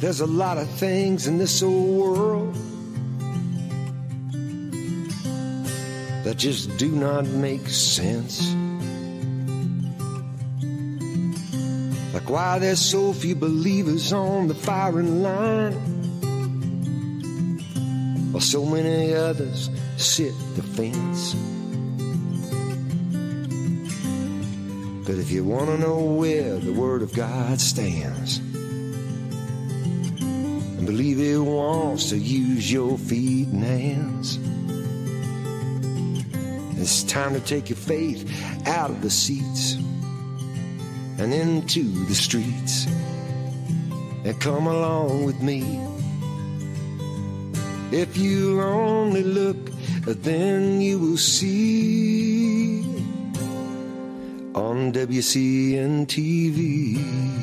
There's a lot of things in this old world that just do not make sense. Like why there's so few believers on the firing line, while so many others sit the fence. But if you want to know where the Word of God stands, and believe it wants to use your feet and hands, it's time to take your faith out of the seats and into the streets, and come along with me. If you only look, then you will see on WCN TV.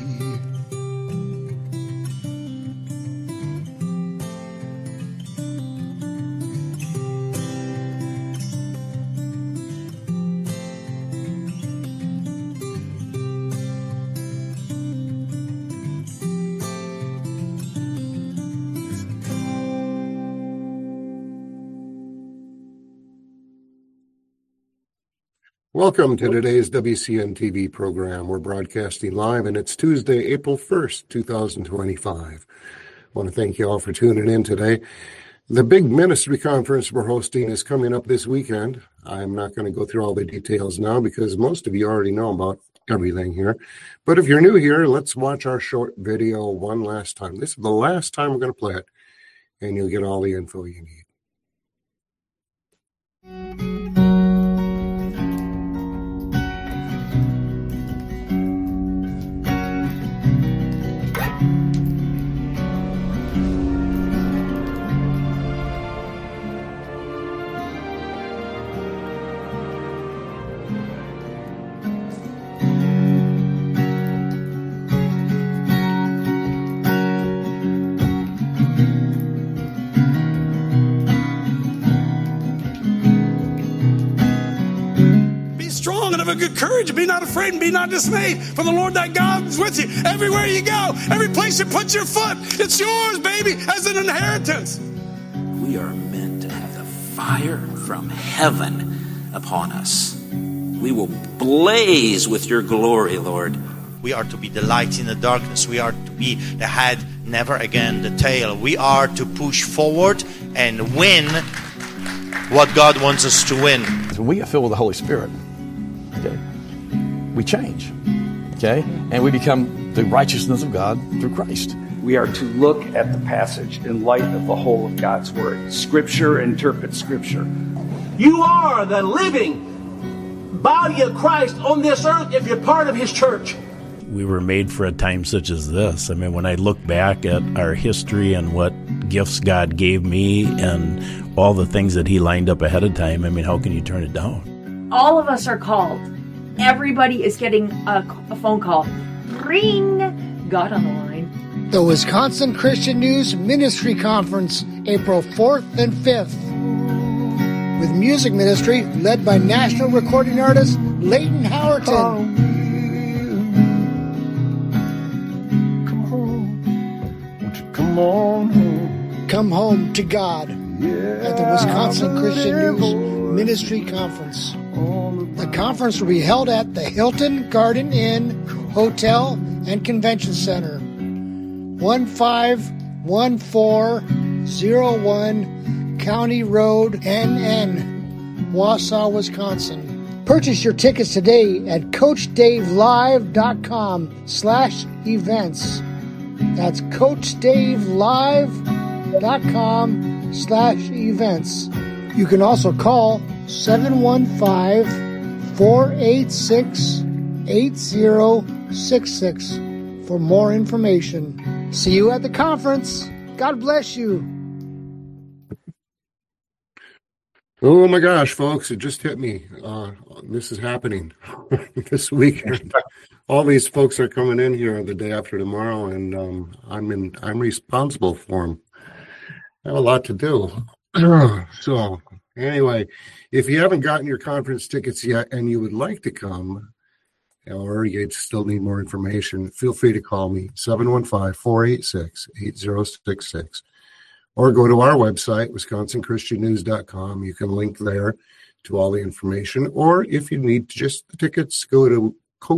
Welcome to today's WCN TV program. We're broadcasting live, and it's Tuesday, April 1st, 2025. I want to thank you all for tuning in today. The big ministry conference we're hosting is coming up this weekend. I'm not going to go through all the details now because most of you already know about everything here. But if you're new here, let's watch our short video one last time. This is the last time we're going to play it, and you'll get all the info you need. Of a good courage, be not afraid and be not dismayed, for the Lord thy God is with you everywhere you go. Every place you put your foot, it's yours, baby, as an inheritance. We are meant to have the fire from heaven upon us. We will blaze with your glory, Lord. We are to be the light in the darkness. We are to be the head, never again the tail. We are to push forward and win what God wants us to win. When we get filled with the Holy Spirit, okay, we change, okay, and we become the righteousness of God through Christ. We are to look at the passage in light of the whole of God's Word. Scripture interprets Scripture. You are the living body of Christ on this earth if you're part of His church. We were made for a time such as this. I mean, when I look back at our history and what gifts God gave me and all the things that He lined up ahead of time, I mean, how can you turn it down? All of us are called. Everybody is getting a phone call. Ring. God on the line. The Wisconsin Christian News Ministry Conference, April 4th and 5th. With music ministry led by national recording artist Leighton Howerton. Come on home. Come home to God at the Wisconsin Christian News Ministry Conference. The conference will be held at the Hilton Garden Inn Hotel and Convention Center, 151401 County Road, NN, Wausau, Wisconsin. Purchase your tickets today at CoachDaveLive.com/events. That's CoachDaveLive.com/events. You can also call 715-486-8066 for more information. See you at the conference. God bless you. Oh my gosh, folks, it just hit me. This is happening this weekend. All these folks are coming in here the day after tomorrow, and I'm responsible for them. I have a lot to do. So anyway, if you haven't gotten your conference tickets yet and you would like to come, or you still need more information, feel free to call me, 715-486-8066, or go to our website, wisconsinchristiannews.com. You can link there to all the information, or if you need just the tickets, go to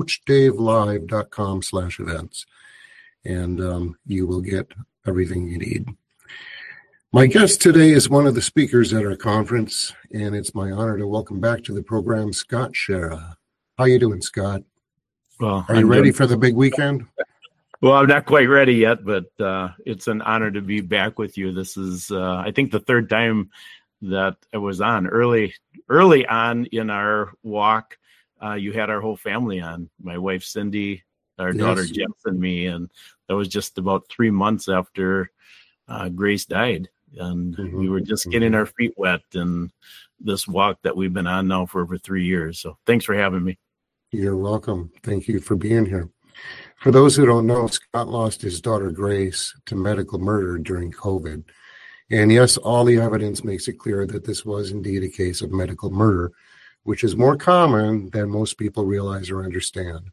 coachdavelive.com/events, and you will get everything you need. My guest today is one of the speakers at our conference, and it's my honor to welcome back to the program Scott Schara. How you doing, Scott? Well, are you ready for the big weekend? Well, I'm not quite ready yet, but it's an honor to be back with you. This is, I think, the third time that I was on. Early on in our walk, you had our whole family on. My wife, Cindy, our daughter, Jess, and me. And that was just about 3 months after Grace died. And we were just getting our feet wet in this walk that we've been on now for over 3 years. So thanks for having me. You're welcome. Thank you for being here. For those who don't know, Scott lost his daughter Grace to medical murder during COVID. And yes, all the evidence makes it clear that this was indeed a case of medical murder, which is more common than most people realize or understand.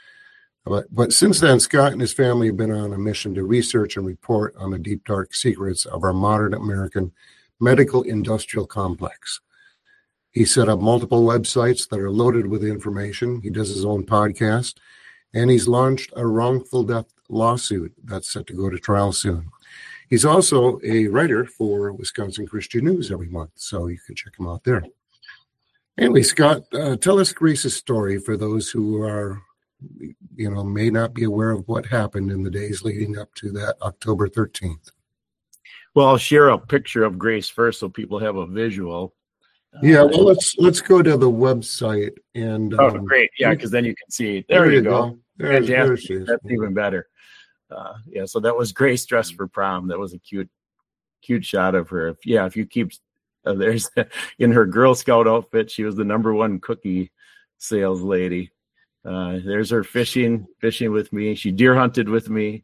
But since then, Scott and his family have been on a mission to research and report on the deep, dark secrets of our modern American medical industrial complex. He set up multiple websites that are loaded with information. He does his own podcast, and he's launched a wrongful death lawsuit that's set to go to trial soon. He's also a writer for Wisconsin Christian News every month, so you can check him out there. Anyway, Scott, tell us Grace's story for those who are, may not be aware of what happened in the days leading up to that October 13th. Well, I'll share a picture of Grace first so people have a visual. Yeah, well, let's go to the website and. Great! Yeah, because then you can see. There you go. There she is. That's even better. So that was Grace dressed for prom. That was a cute shot of her. If you keep, there's in her Girl Scout outfit. She was the #1 cookie sales lady. There's her fishing with me. She deer hunted with me.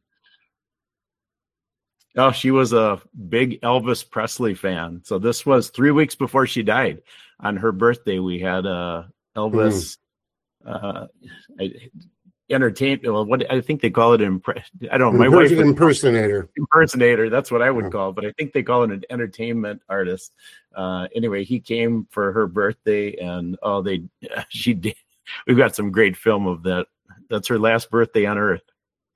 Oh, she was a big Elvis Presley fan. So this was 3 weeks before she died. On her birthday, we had Elvis entertainment. Well, what I think they call it I don't know. My wife impersonator. That's what I would call it, but I think they call it an entertainment artist. Anyway, he came for her birthday, and she did. We've got some great film of that. That's her last birthday on Earth.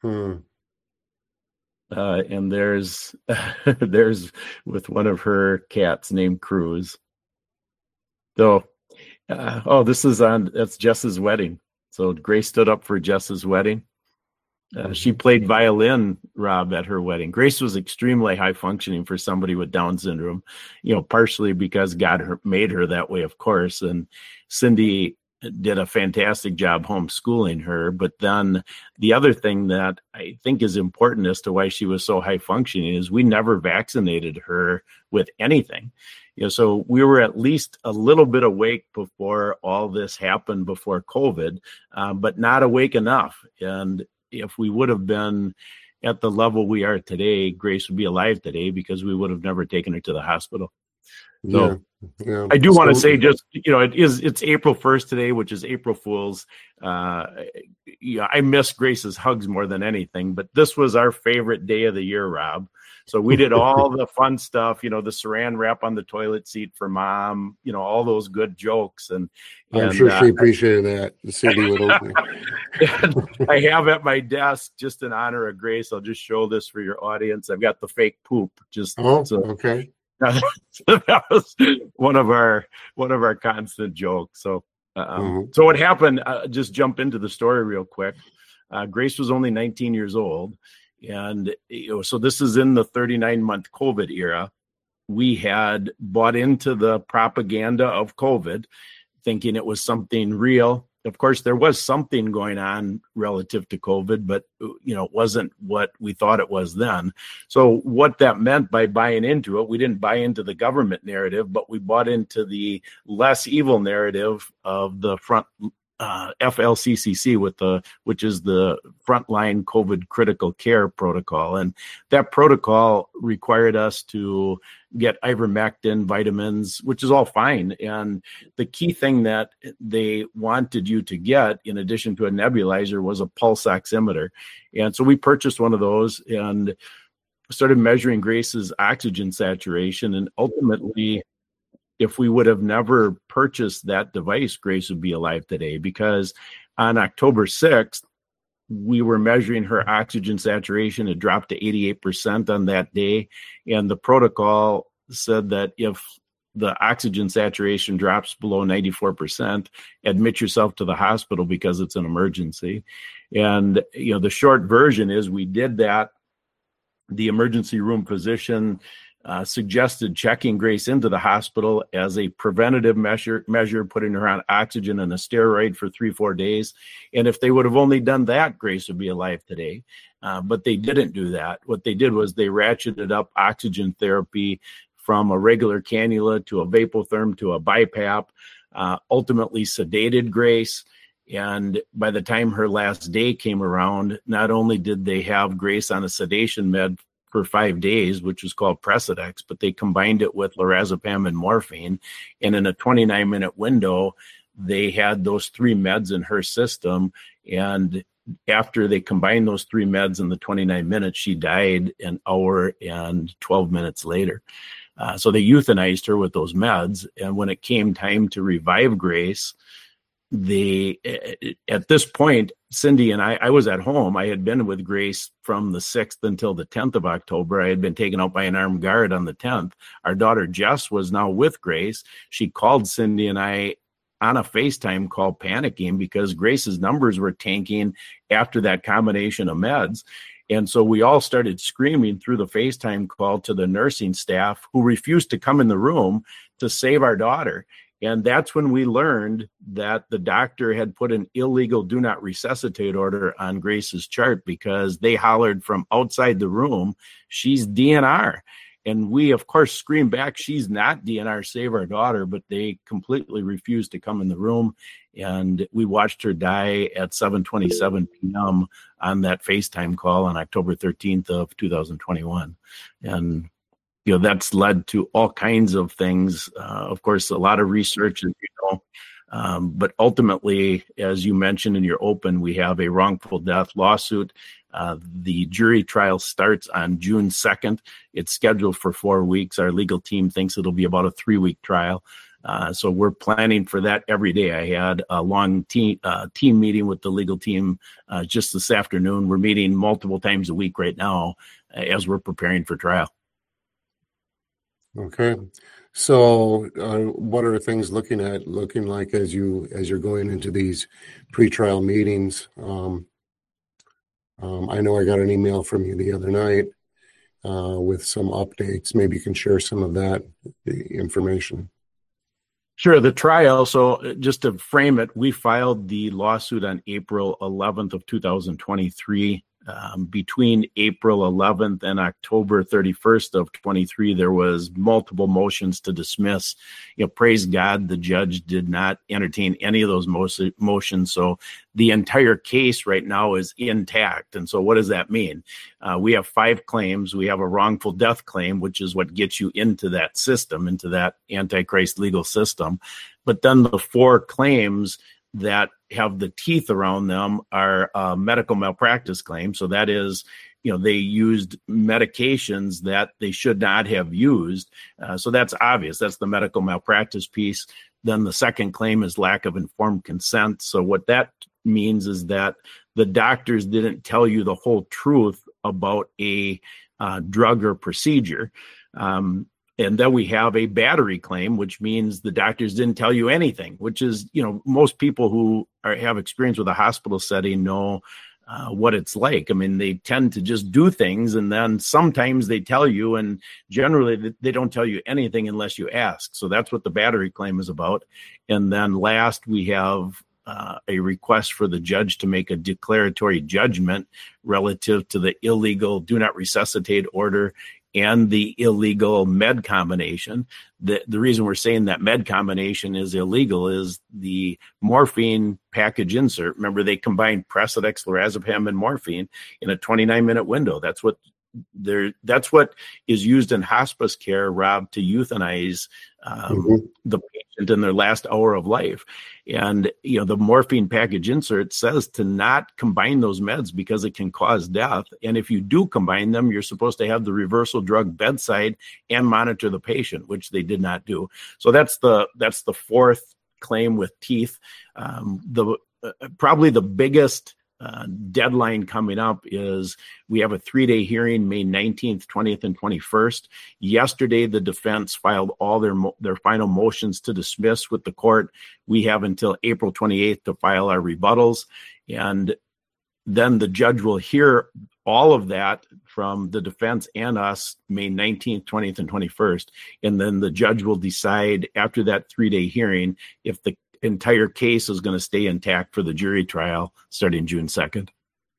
And there's with one of her cats named Cruz. So, that's Jess's wedding. So Grace stood up for Jess's wedding. She played violin, Rob, at her wedding. Grace was extremely high functioning for somebody with Down syndrome, partially because God made her that way, of course. And Cindy did a fantastic job homeschooling her. But then the other thing that I think is important as to why she was so high functioning is we never vaccinated her with anything. So we were at least a little bit awake before all this happened, before COVID, but not awake enough. And if we would have been at the level we are today, Grace would be alive today because we would have never taken her to the hospital. So I do want to say it's April 1st today, which is April Fool's. I miss Grace's hugs more than anything, but this was our favorite day of the year, Rob. So we did all the fun stuff, the saran wrap on the toilet seat for Mom, all those good jokes. And I'm sure she appreciated that. The city would open. I have at my desk, just in honor of Grace, I'll just show this for your audience. I've got the fake poop. Okay. That was one of our constant jokes. So what happened? Just jump into the story real quick. Grace was only 19 years old, and so this is in the 39-month COVID era. We had bought into the propaganda of COVID, thinking it was something real. Of course, there was something going on relative to COVID, but it wasn't what we thought it was then. So what that meant by buying into it, we didn't buy into the government narrative, but we bought into the less evil narrative of the FLCCC, which is the Frontline COVID Critical Care Protocol. And that protocol required us to get ivermectin, vitamins, which is all fine. And the key thing that they wanted you to get, in addition to a nebulizer, was a pulse oximeter. And so we purchased one of those and started measuring Grace's oxygen saturation. And ultimately, if we would have never purchased that device, Grace would be alive today, because on October 6th, we were measuring her oxygen saturation. It dropped to 88% on that day. And the protocol said that if the oxygen saturation drops below 94%, admit yourself to the hospital because it's an emergency. And, the short version is we did that. The emergency room physician suggested checking Grace into the hospital as a preventative measure, putting her on oxygen and a steroid for 3-4 days. And if they would have only done that, Grace would be alive today. But they didn't do that. What they did was they ratcheted up oxygen therapy from a regular cannula to a Vapotherm to a BiPAP, ultimately sedated Grace. And by the time her last day came around, not only did they have Grace on a sedation med for 5 days, which was called Precedex, but they combined it with lorazepam and morphine. And in a 29-minute window, they had those 3 meds in her system. And after they combined those 3 meds in the 29 minutes, she died an hour and 12 minutes later. So they euthanized her with those meds. And when it came time to revive Grace, at this point, Cindy and I was at home. I had been with Grace from the 6th until the 10th of October. I had been taken out by an armed guard on the 10th. Our daughter Jess was now with Grace. She called Cindy and I on a FaceTime call, panicking because Grace's numbers were tanking after that combination of meds. And so we all started screaming through the FaceTime call to the nursing staff, who refused to come in the room to save our daughter. And that's when we learned that the doctor had put an illegal do not resuscitate order on Grace's chart, because they hollered from outside the room, she's DNR. And we, of course, screamed back, she's not DNR, save our daughter. But they completely refused to come in the room. And we watched her die at 7:27 p.m. on that FaceTime call on October 13th of 2021. And that's led to all kinds of things. Of course, a lot of research, but ultimately, as you mentioned in your open, we have a wrongful death lawsuit. The jury trial starts on June 2nd. It's scheduled for 4 weeks. Our legal team thinks it'll be about a 3-week trial. So we're planning for that every day. I had a long team meeting with the legal team just this afternoon. We're meeting multiple times a week right now as we're preparing for trial. Okay, so what are things looking like as you're going into these pretrial meetings? I know I got an email from you the other night with some updates. Maybe you can share some of that information. Sure. The trial. So just to frame it, we filed the lawsuit on April 11th of 2023. Between April 11th and October 31st of 23, there was multiple motions to dismiss. Praise God, the judge did not entertain any of those motions. So the entire case right now is intact. And so what does that mean? We have 5 claims. We have a wrongful death claim, which is what gets you into that system, into that Antichrist legal system. But then the 4 claims that have the teeth around them are medical malpractice claims. So that is, they used medications that they should not have used. So that's obvious. That's the medical malpractice piece. Then the second claim is lack of informed consent. So what that means is that the doctors didn't tell you the whole truth about a drug or procedure. And then we have a battery claim, which means the doctors didn't tell you anything, which is, most people who have experience with a hospital setting know what it's like. I mean, they tend to just do things, and then sometimes they tell you, and generally they don't tell you anything unless you ask. So that's what the battery claim is about. And then last, we have a request for the judge to make a declaratory judgment relative to the illegal do not resuscitate order and the illegal med combination. The reason we're saying that med combination is illegal is the morphine package insert. Remember, they combined Precedex, lorazepam, and morphine in a 29-minute window. That's what is used in hospice care, Rob, to euthanize the patient in their last hour of life. And, the morphine package insert says to not combine those meds because it can cause death. And if you do combine them, you're supposed to have the reversal drug bedside and monitor the patient, which they did not do. So that's the fourth claim with teeth. Probably the biggest deadline coming up is we have a 3-day hearing, May 19th, 20th, and 21st. Yesterday, the defense filed all their final motions to dismiss with the court. We have until April 28th to file our rebuttals. And then the judge will hear all of that from the defense and us May 19th, 20th, and 21st. And then the judge will decide after that 3-day hearing if the entire case is going to stay intact for the jury trial starting June 2nd.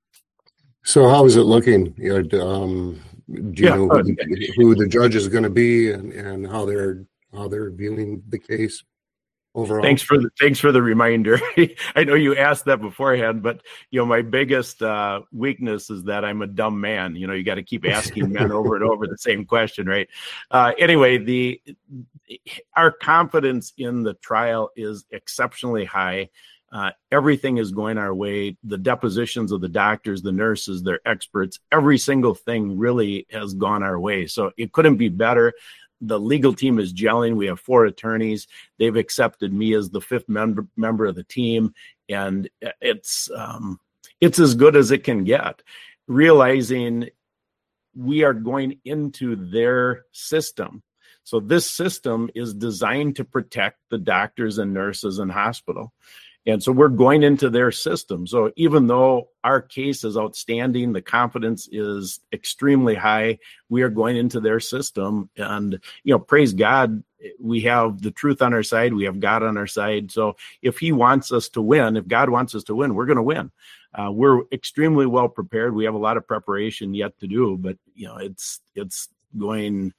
So how is it looking? Do you know who the judge is going to be and how they're viewing the case overall? Thanks for the reminder. I know you asked that beforehand, but my biggest weakness is that I'm a dumb man. You got to keep asking men over and over the same question, right? Anyway, our confidence in the trial is exceptionally high. Everything is going our way. The depositions of the doctors, the nurses, their experts, every single thing really has gone our way. So it couldn't be better. The legal team is gelling. We have 4 attorneys. They've accepted me as the 5th member of the team. And it's as good as it can get, realizing we are going into their system. So this system is designed to protect the doctors and nurses in hospital. And so we're going into their system. So even though our case is outstanding, the confidence is extremely high, we are going into their system. And, praise God, we have the truth on our side. We have God on our side. So if he wants us to win, if God wants us to win, we're going to win. We're extremely well prepared. We have a lot of preparation yet to do, but, it's going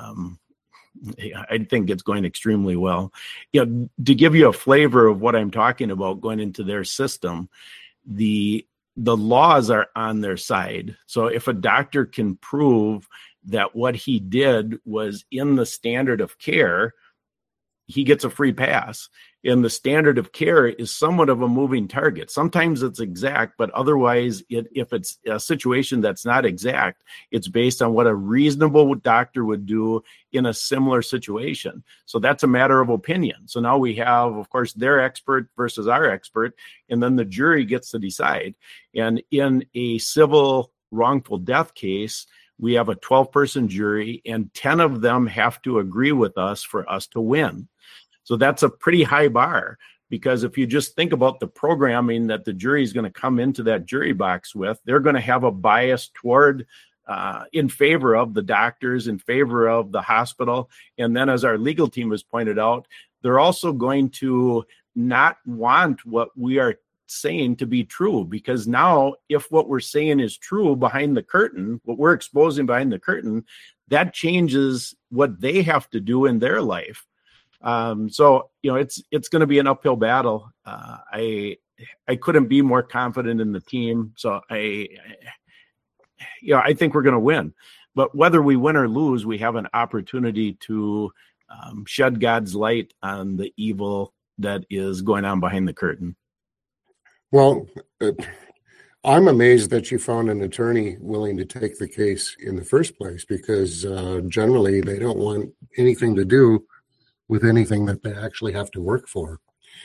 I think it's going extremely well. To give you a flavor of what I'm talking about going into their system, the laws are on their side. So if a doctor can prove that what he did was in the standard of care, he gets a free pass. And the standard of care is somewhat of a moving target. Sometimes it's exact, but otherwise, if it's a situation that's not exact, it's based on what a reasonable doctor would do in a similar situation. So that's a matter of opinion. So now we have, of course, their expert versus our expert, and then the jury gets to decide. And in a civil wrongful death case, we have a 12-person jury, and 10 of them have to agree with us for us to win. So that's a pretty high bar, because if you just think about the programming that the jury is going to come into that jury box with, they're going to have a bias toward in favor of the doctors, in favor of the hospital. And then, as our legal team has pointed out, they're also going to not want what we are saying to be true, because now if what we're saying is true behind the curtain, what we're exposing behind the curtain, that changes what they have to do in their life. So, it's going to be an uphill battle. I couldn't be more confident in the team. So I think we're going to win, but whether we win or lose, we have an opportunity to shed God's light on the evil that is going on behind the curtain. Well, I'm amazed that you found an attorney willing to take the case in the first place, because generally they don't want anything to do with anything that they actually have to work for.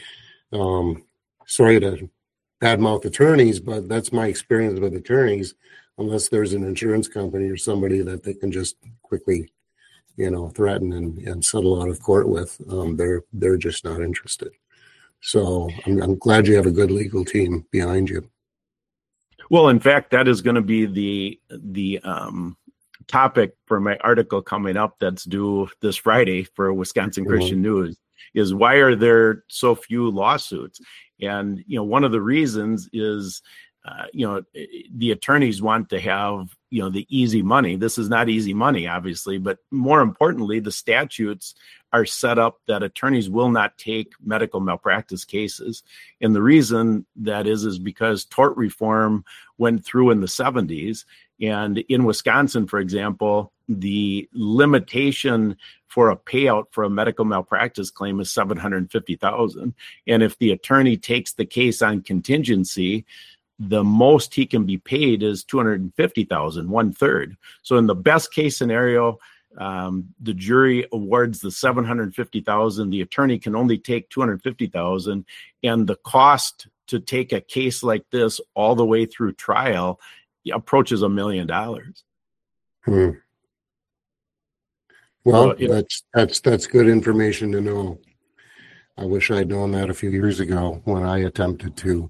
Sorry to badmouth attorneys, but that's my experience with attorneys. Unless there's an insurance company or somebody that they can just quickly, threaten and settle out of court with, they're just not interested. So I'm glad you have a good legal team behind you. Well, in fact, that is going to be the topic for my article coming up that's due this Friday for Wisconsin Christian News, is why are there so few lawsuits? And, one of the reasons is the attorneys want to have, the easy money. This is not easy money, obviously, but more importantly, the statutes are set up that attorneys will not take medical malpractice cases. And the reason that is because tort reform went through in the 70s. And in Wisconsin, for example, the limitation for a payout for a medical malpractice claim is $750,000. And if the attorney takes the case on contingency, the most he can be paid is $250,000, 1/3. So in the best case scenario, the jury awards the $750,000. The attorney can only take $250,000, and the cost to take a case like this all the way through trial approaches $1 million. Well, that's good information to know. I wish I'd known that a few years ago when I attempted to.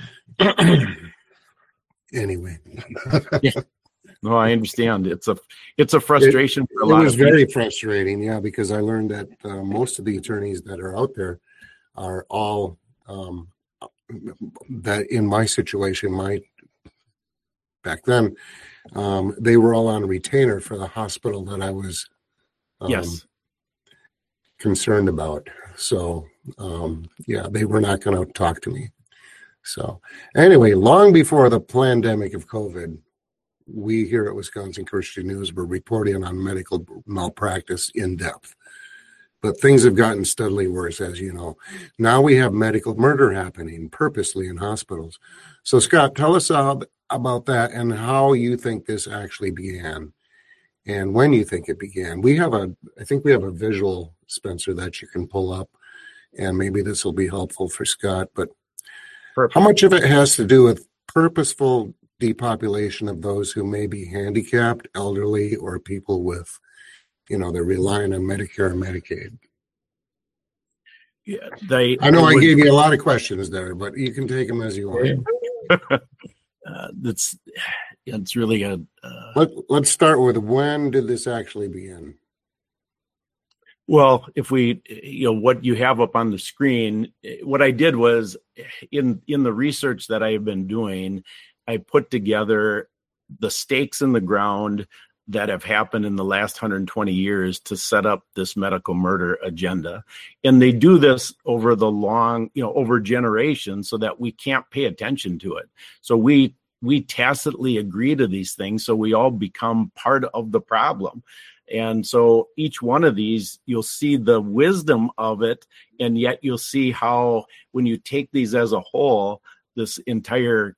Anyway. Yeah. No, I understand. It's a frustration for a lot of people. It was very frustrating, yeah, because I learned that most of the attorneys that are out there are all that in my situation, back then, they were all on retainer for the hospital that I was concerned about. So, they were not going to talk to me. So anyway, long before the pandemic of COVID, we here at Wisconsin Christian News were reporting on medical malpractice in depth. But things have gotten steadily worse, as you know. Now we have medical murder happening purposely in hospitals. So Scott, tell us about that and how you think this actually began and when you think it began. I think we have a visual, Spencer, that you can pull up, and maybe this will be helpful for Scott, but how much of it has to do with purposeful depopulation of those who may be handicapped, elderly, or people with, they're relying on Medicare and Medicaid? Yeah, I know I gave you a lot of questions there, but you can take them as you want. It's really a. Let's start with, when did this actually begin? Well, if we, what you have up on the screen, what I did was in the research that I have been doing, I put together the stakes in the ground that have happened in the last 120 years to set up this medical murder agenda. And they do this over the long, over generations, so that we can't pay attention to it. So we tacitly agree to these things, so we all become part of the problem. And so each one of these, you'll see the wisdom of it, and yet you'll see how, when you take these as a whole, this entire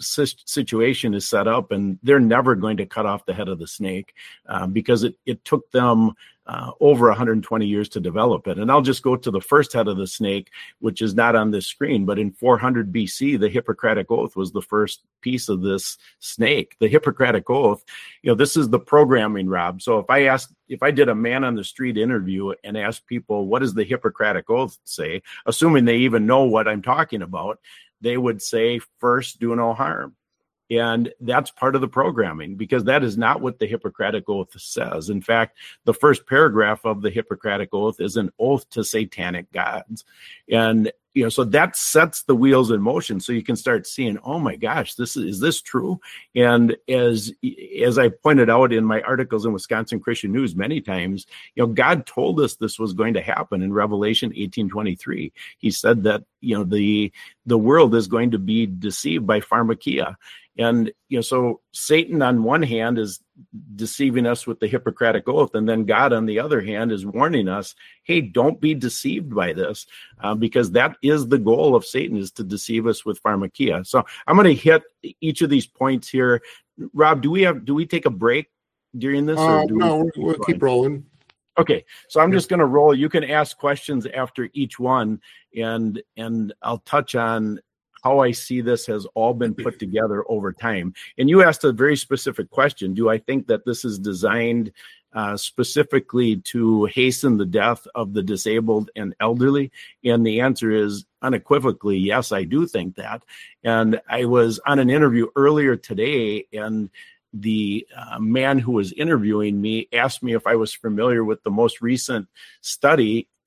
situation is set up, and they're never going to cut off the head of the snake because it took them over 120 years to develop it. And I'll just go to the first head of the snake, which is not on this screen, but in 400 BC, the Hippocratic Oath was the first piece of this snake. The Hippocratic Oath, this is the programming, Rob. So if I did a man on the street interview and asked people, what does the Hippocratic Oath say, assuming they even know what I'm talking about, they would say, first, do no harm. And that's part of the programming, because that is not what the Hippocratic Oath says. In fact, the first paragraph of the Hippocratic Oath is an oath to satanic gods. And, so that sets the wheels in motion. So you can start seeing, oh my gosh, is this true? And as I pointed out in my articles in Wisconsin Christian News many times, God told us this was going to happen in Revelation 18:23. He said that, the world is going to be deceived by pharmakia. And, so Satan on one hand is deceiving us with the Hippocratic Oath, and then God on the other hand is warning us, hey, don't be deceived by this, because that is the goal of Satan, is to deceive us with pharmakia. So I'm going to hit each of these points here. Rob, do we take a break during this? No, we'll keep rolling. Okay, so I'm just going to roll. You can ask questions after each one, and I'll touch on how I see this has all been put together over time. And you asked a very specific question. Do I think that this is designed specifically to hasten the death of the disabled and elderly? And the answer is unequivocally, yes, I do think that. And I was on an interview earlier today, and the man who was interviewing me asked me if I was familiar with the most recent study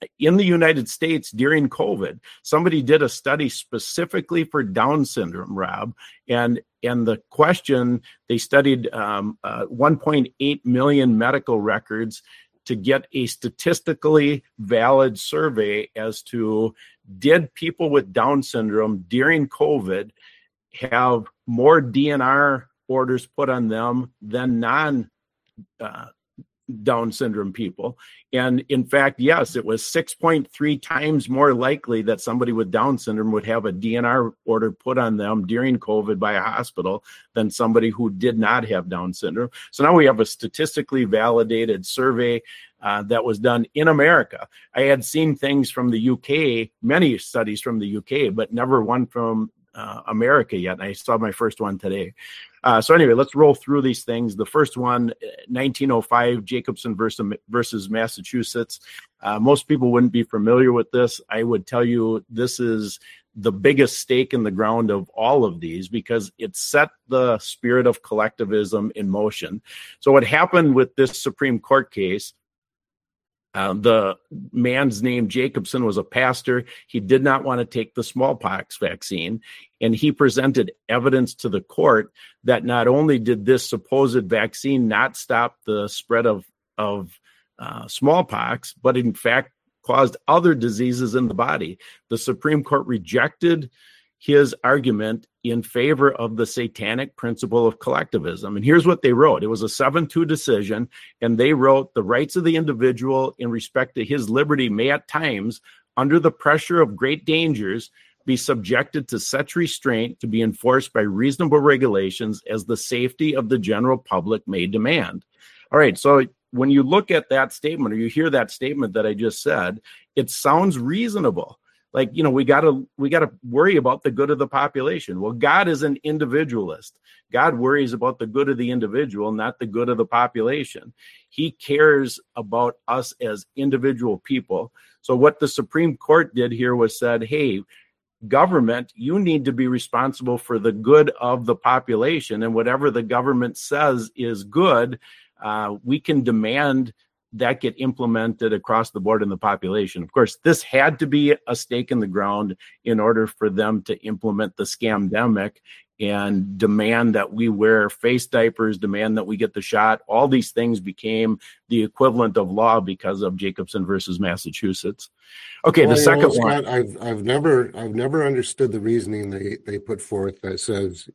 in the United States during COVID, somebody did a study specifically for Down syndrome, Rob, and the question, they studied 1.8 million medical records to get a statistically valid survey as to, did people with Down syndrome during COVID have more DNR orders put on them than Down syndrome people? And in fact, yes, it was 6.3 times more likely that somebody with Down syndrome would have a DNR order put on them during COVID by a hospital than somebody who did not have Down syndrome. So now we have a statistically validated survey that was done in America. I had seen things from the UK, many studies from the UK, but never one from America yet. And I saw my first one today. So anyway, let's roll through these things. The first one, 1905, Jacobson versus Massachusetts. Most people wouldn't be familiar with this. I would tell you this is the biggest stake in the ground of all of these because it set the spirit of collectivism in motion. So what happened with this Supreme Court case, the man's name Jacobson was a pastor. He did not want to take the smallpox vaccine, and he presented evidence to the court that not only did this supposed vaccine not stop the spread of smallpox, but in fact caused other diseases in the body. The Supreme Court rejected his argument in favor of the satanic principle of collectivism. And here's what they wrote. It was a 7-2 decision, and they wrote, the rights of the individual in respect to his liberty may at times, under the pressure of great dangers, be subjected to such restraint to be enforced by reasonable regulations as the safety of the general public may demand. All right, so when you look at that statement or you hear that statement that I just said, it sounds reasonable. Like, you know, we got to worry about the good of the population. Well, God is an individualist. God worries about the good of the individual, not the good of the population. He cares about us as individual people. So what the Supreme Court did here was said, hey, government, you need to be responsible for the good of the population. And whatever the government says is good, we can demand that get implemented across the board in the population. Of course, this had to be a stake in the ground in order for them to implement the scamdemic and demand that we wear face diapers, demand that we get the shot. All these things became the equivalent of law because of Jacobson versus Massachusetts. Okay, well, the second one. I've never understood the reasoning they put forth that says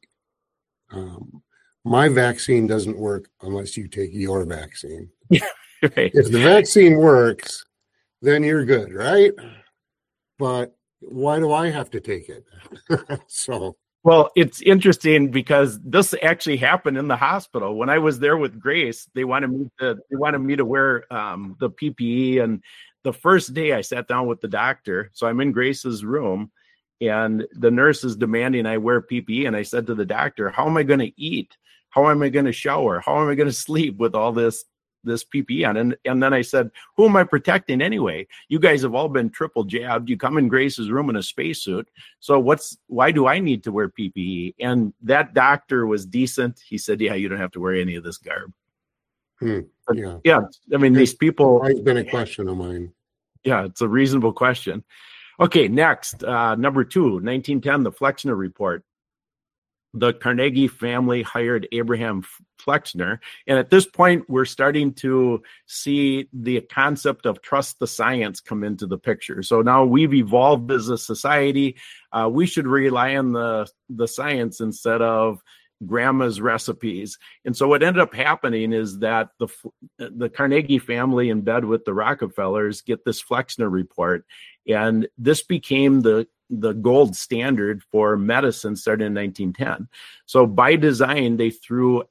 my vaccine doesn't work unless you take your vaccine. Right. If the vaccine works, then you're good, right? But why do I have to take it? Well, it's interesting because this actually happened in the hospital. When I was there with Grace, they wanted me to wear the PPE. And the first day I sat down with the doctor, so I'm in Grace's room, and the nurse is demanding I wear PPE. And I said to the doctor, how am I going to eat? How am I going to shower? How am I going to sleep with all this PPE on? And then I said, who am I protecting anyway? You guys have all been triple jabbed. You come in Grace's room in a spacesuit. So why do I need to wear PPE? And that doctor was decent. He said, yeah, you don't have to wear any of this garb. Yeah. I mean, these people. It's been a question of mine. Yeah, it's a reasonable question. Okay, next, number 2, 1910, the Flexner Report. The Carnegie family hired Abraham Flexner. And at this point, we're starting to see the concept of trust the science come into the picture. So now we've evolved as a society. We should rely on the science instead of grandma's recipes. And so what ended up happening is that the Carnegie family in bed with the Rockefellers get this Flexner Report. And this became the gold standard for medicine started in 1910. So by design, they threw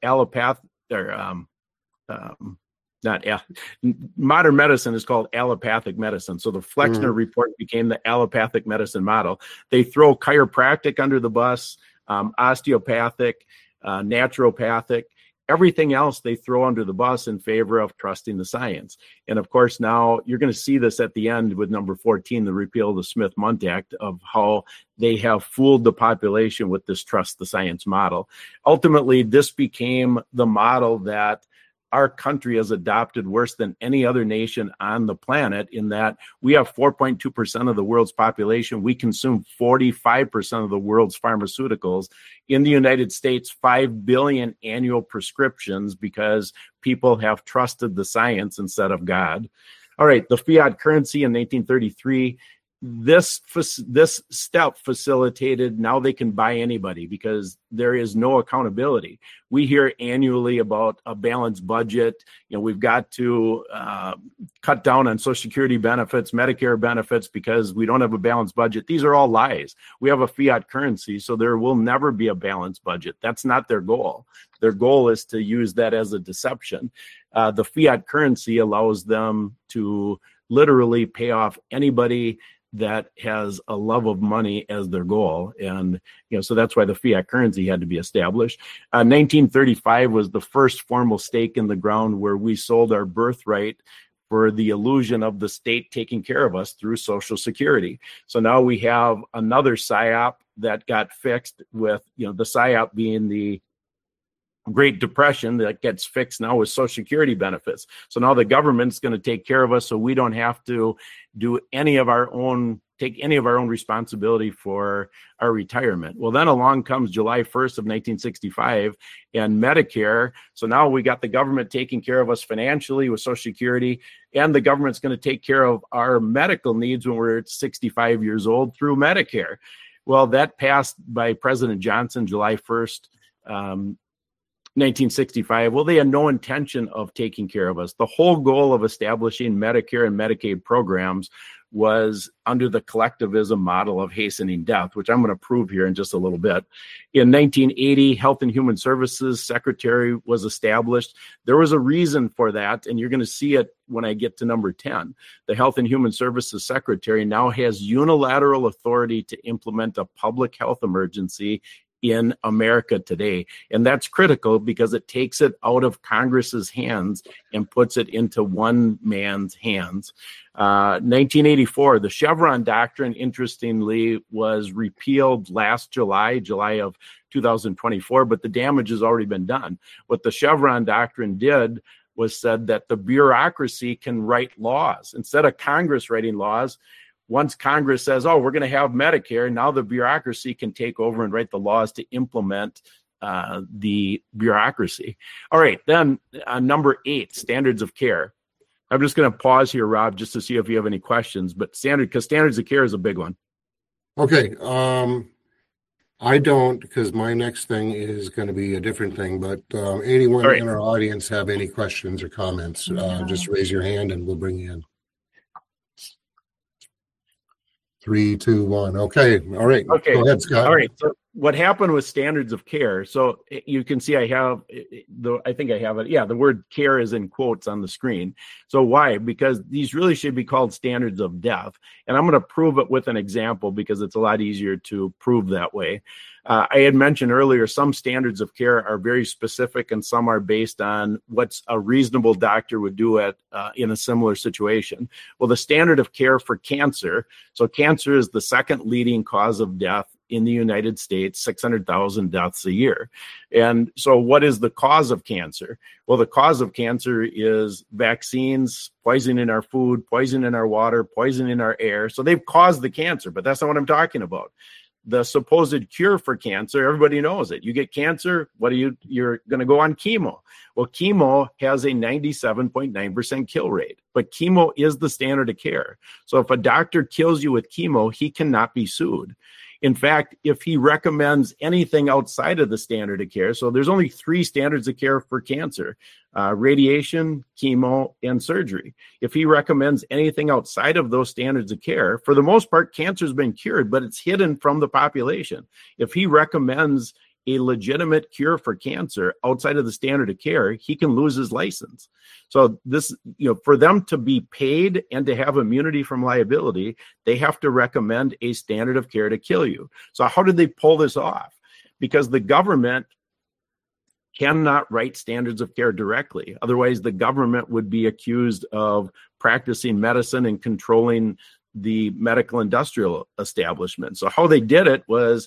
modern medicine is called allopathic medicine. So the Flexner Report became the allopathic medicine model. They throw chiropractic under the bus, osteopathic, naturopathic, everything else they throw under the bus in favor of trusting the science. And of course, now you're going to see this at the end with number 14, the repeal of the Smith-Mundt Act, of how they have fooled the population with this trust the science model. Ultimately, this became the model that our country has adopted worse than any other nation on the planet, in that we have 4.2% of the world's population. We consume 45% of the world's pharmaceuticals. In the United States, 5 billion annual prescriptions, because people have trusted the science instead of God. All right, the fiat currency in 1933, this step facilitated, now they can buy anybody because there is no accountability. We hear annually about a balanced budget. We've got to cut down on Social Security benefits, Medicare benefits, because we don't have a balanced budget. These are all lies. We have a fiat currency, so there will never be a balanced budget. That's not their goal. Their goal is to use that as a deception. The fiat currency allows them to literally pay off anybody that has a love of money as their goal. And, so that's why the fiat currency had to be established. 1935 was the first formal stake in the ground where we sold our birthright for the illusion of the state taking care of us through Social Security. So now we have another PSYOP that got fixed with, the PSYOP being the Great Depression that gets fixed now with Social Security benefits. So now the government's going to take care of us, so we don't have to take any of our own responsibility for our retirement. Well, then along comes July 1st of 1965 and Medicare. So now we got the government taking care of us financially with Social Security, and the government's going to take care of our medical needs when we're 65 years old through Medicare. Well, that passed by President Johnson July 1st, 1965. Well, they had no intention of taking care of us. The whole goal of establishing Medicare and Medicaid programs was under the collectivism model of hastening death, which I'm going to prove here in just a little bit. In 1980, Health and Human Services Secretary was established. There was a reason for that, and you're going to see it when I get to number 10. The Health and Human Services Secretary now has unilateral authority to implement a public health emergency in America today. And that's critical because it takes it out of Congress's hands and puts it into one man's hands. 1984, the Chevron doctrine, interestingly, was repealed last July of 2024, but the damage has already been done. What the Chevron doctrine did was said that the bureaucracy can write laws. Instead of Congress writing laws, once Congress says, oh, we're going to have Medicare, now the bureaucracy can take over and write the laws to implement the bureaucracy. All right, then number 8, standards of care. I'm just going to pause here, Rob, just to see if you have any questions, but standards of care is a big one. Okay, I don't, because my next thing is going to be a different thing, but anyone in our audience have any questions or comments, just raise your hand and we'll bring you in. 3, 2, 1. Okay. All right. Okay. Go ahead, Scott. All right. So what happened with standards of care? So you can see I think I have it. Yeah. The word care is in quotes on the screen. So why? Because these really should be called standards of death. And I'm going to prove it with an example because it's a lot easier to prove that way. I had mentioned earlier, some standards of care are very specific and some are based on what's a reasonable doctor would do in a similar situation. Well, the standard of care for cancer, so cancer is the second leading cause of death in the United States, 600,000 deaths a year. And so what is the cause of cancer? Well, the cause of cancer is vaccines, poison in our food, poison in our water, poison in our air. So they've caused the cancer, but that's not what I'm talking about. The supposed cure for cancer, everybody knows it. You get cancer, you're going to go on chemo. Well, chemo has a 97.9% kill rate, but chemo is the standard of care. So if a doctor kills you with chemo, he cannot be sued. In fact, if he recommends anything outside of the standard of care, so there's only 3 standards of care for cancer, radiation, chemo, and surgery. If he recommends anything outside of those standards of care, for the most part, cancer's been cured, but it's hidden from the population. If he recommends a legitimate cure for cancer outside of the standard of care, he can lose his license. So this, for them to be paid and to have immunity from liability, they have to recommend a standard of care to kill you. So how did they pull this off? Because the government cannot write standards of care directly. Otherwise, the government would be accused of practicing medicine and controlling the medical industrial establishment. So how they did it was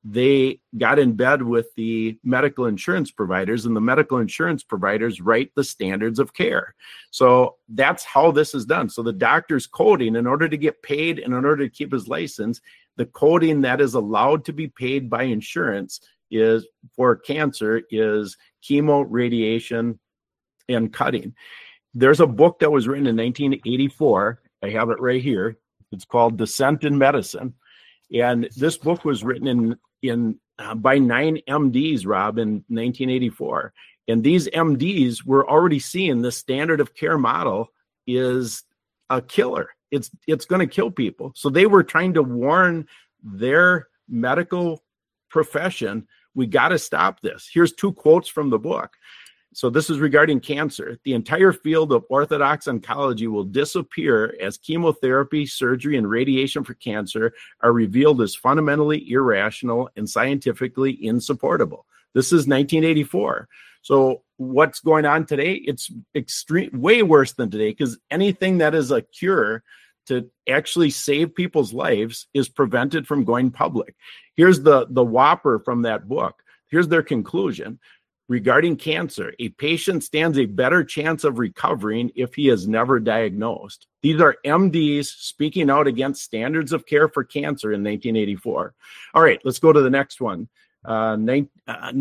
they got in bed with the medical insurance providers, and the medical insurance providers write the standards of care. So that's how this is done. So the doctor's coding, in order to get paid and in order to keep his license, the coding that is allowed to be paid by insurance is for cancer is chemo, radiation, and cutting. There's a book that was written in 1984. I have it right here. It's called Descent in Medicine. And this book was written by 9 MDs, Rob, in 1984. And these MDs were already seeing the standard of care model is a killer. It's going to kill people. So they were trying to warn their medical profession, we got to stop this. Here's 2 quotes from the book. So this is regarding cancer. The entire field of orthodox oncology will disappear as chemotherapy, surgery, and radiation for cancer are revealed as fundamentally irrational and scientifically insupportable. This is 1984. So what's going on today? It's way worse than today, because anything that is a cure to actually save people's lives is prevented from going public. Here's the whopper from that book. Here's their conclusion. Regarding cancer, a patient stands a better chance of recovering if he is never diagnosed. These are MDs speaking out against standards of care for cancer in 1984. All right, let's go to the next one. Number 9,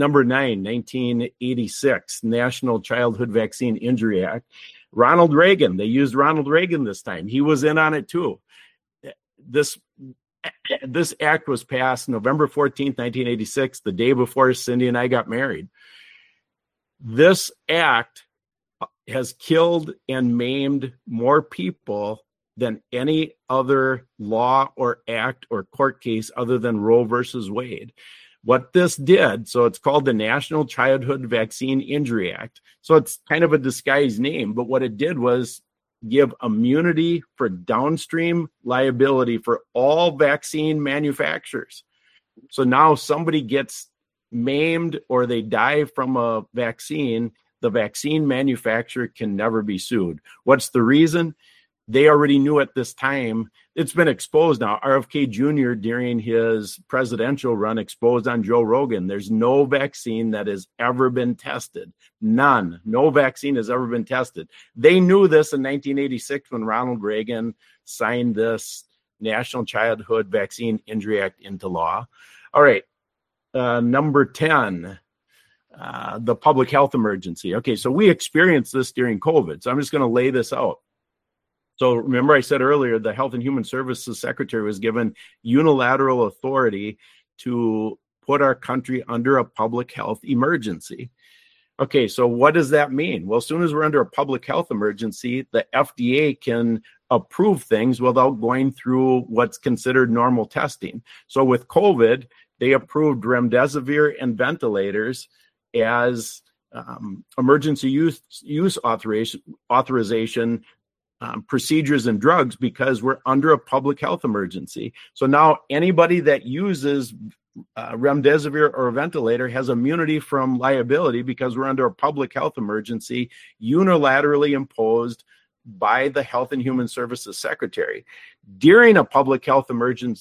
1986, National Childhood Vaccine Injury Act. Ronald Reagan, they used Ronald Reagan this time. He was in on it too. This act was passed November 14th, 1986, the day before Cindy and I got married. This act has killed and maimed more people than any other law or act or court case other than Roe versus Wade. What this did, so it's called the National Childhood Vaccine Injury Act. So it's kind of a disguised name, but what it did was give immunity for downstream liability for all vaccine manufacturers. So now somebody gets maimed or they die from a vaccine, the vaccine manufacturer can never be sued. What's the reason? They already knew at this time. It's been exposed now. RFK Jr. during his presidential run exposed on Joe Rogan. There's no vaccine that has ever been tested. None. No vaccine has ever been tested. They knew this in 1986 when Ronald Reagan signed this National Childhood Vaccine Injury Act into law. All right. Number 10, the public health emergency. Okay, so we experienced this during COVID. So I'm just going to lay this out. So remember I said earlier, the Health and Human Services Secretary was given unilateral authority to put our country under a public health emergency. Okay, so what does that mean? Well, as soon as we're under a public health emergency, the FDA can approve things without going through what's considered normal testing. So with COVID, they approved remdesivir and ventilators as emergency use authorization procedures and drugs because we're under a public health emergency. So now anybody that uses remdesivir or a ventilator has immunity from liability because we're under a public health emergency unilaterally imposed by the Health and Human Services Secretary. During a public health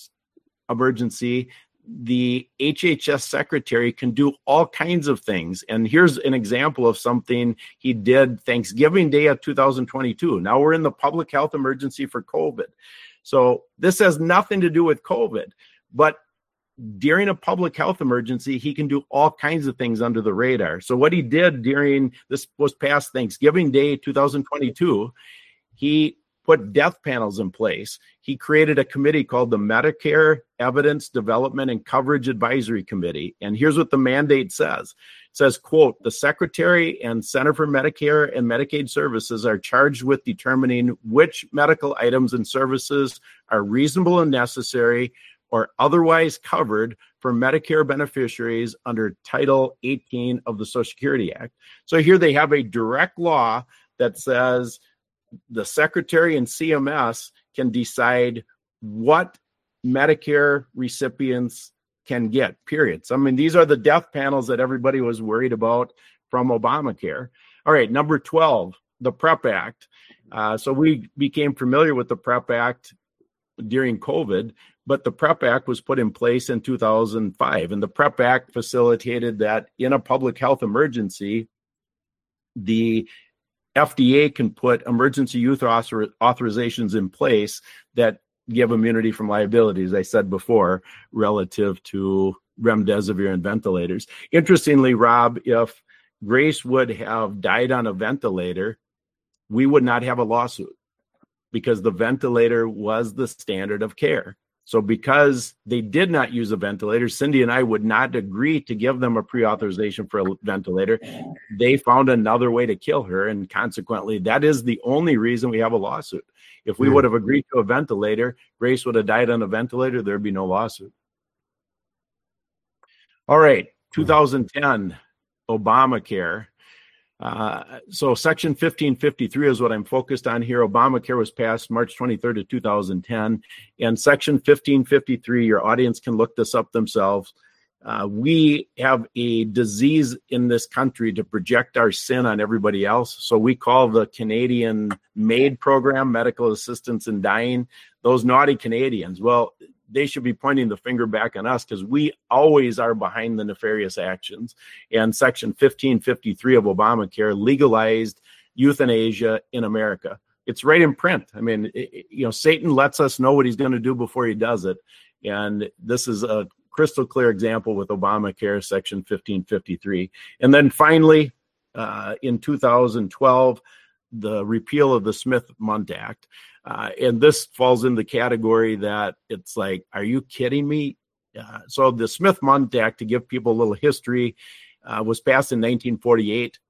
emergency, the HHS secretary can do all kinds of things. And here's an example of something he did Thanksgiving Day of 2022. Now we're in the public health emergency for COVID. So this has nothing to do with COVID, but during a public health emergency, he can do all kinds of things under the radar. So what he did during this was past Thanksgiving Day 2022, he put death panels in place. He created a committee called the Medicare Evidence Development and Coverage Advisory Committee. And here's what the mandate says. It says, quote, the Secretary and Center for Medicare and Medicaid Services are charged with determining which medical items and services are reasonable and necessary or otherwise covered for Medicare beneficiaries under Title 18 of the Social Security Act. So here they have a direct law that says the Secretary and CMS can decide what Medicare recipients can get, period. So, I mean, these are the death panels that everybody was worried about from Obamacare. All right, number 12, the PrEP Act. So we became familiar with the PrEP Act during COVID, but the PrEP Act was put in place in 2005. And the PrEP Act facilitated that in a public health emergency, the FDA can put emergency use authorizations in place that give immunity from liability, as I said before, relative to remdesivir and ventilators. Interestingly, Rob, if Grace would have died on a ventilator, we would not have a lawsuit because the ventilator was the standard of care. So because they did not use a ventilator, Cindy and I would not agree to give them a pre-authorization for a ventilator. They found another way to kill her, and consequently, that is the only reason we have a lawsuit. If we would have agreed to a ventilator, Grace would have died on a ventilator, there'd be no lawsuit. All right, 2010, Obamacare. So Section 1553 is what I'm focused on here. Obamacare was passed March 23rd of 2010. And Section 1553, your audience can look this up themselves. We have a disease in this country to project our sin on everybody else. So we call the Canadian MAID program, Medical Assistance in Dying, those naughty Canadians. Well, they should be pointing the finger back on us because we always are behind the nefarious actions. And Section 1553 of Obamacare legalized euthanasia in America. It's right in print. I mean, Satan lets us know what he's going to do before he does it. And this is a crystal clear example with Obamacare, Section 1553. And then finally, in 2012, the repeal of the Smith-Mundt Act. And this falls in the category that it's like, are you kidding me? So the Smith-Mundt Act, to give people a little history, was passed in 1948.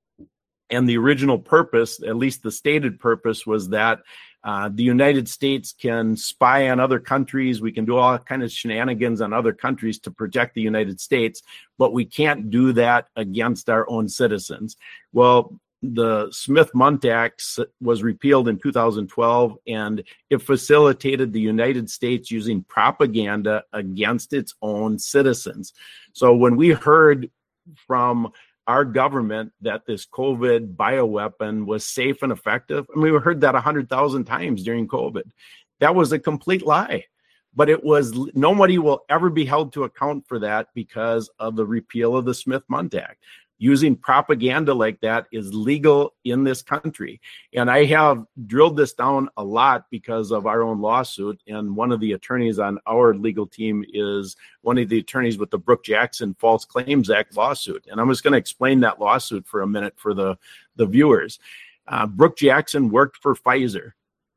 And the original purpose, at least the stated purpose, was that the United States can spy on other countries. We can do all kinds of shenanigans on other countries to protect the United States, but we can't do that against our own citizens. Well, the Smith-Mundt Act was repealed in 2012, and it facilitated the United States using propaganda against its own citizens. So when we heard from our government that this COVID bioweapon was safe and effective, and we heard that 100,000 times during COVID, that was a complete lie. But it was, nobody will ever be held to account for that because of the repeal of the Smith-Mundt Act. Using propaganda like that is legal in this country. And I have drilled this down a lot because of our own lawsuit. And one of the attorneys on our legal team is one of the attorneys with the Brooke Jackson False Claims Act lawsuit. And I'm just going to explain that lawsuit for a minute for the viewers. Brooke Jackson worked for Pfizer.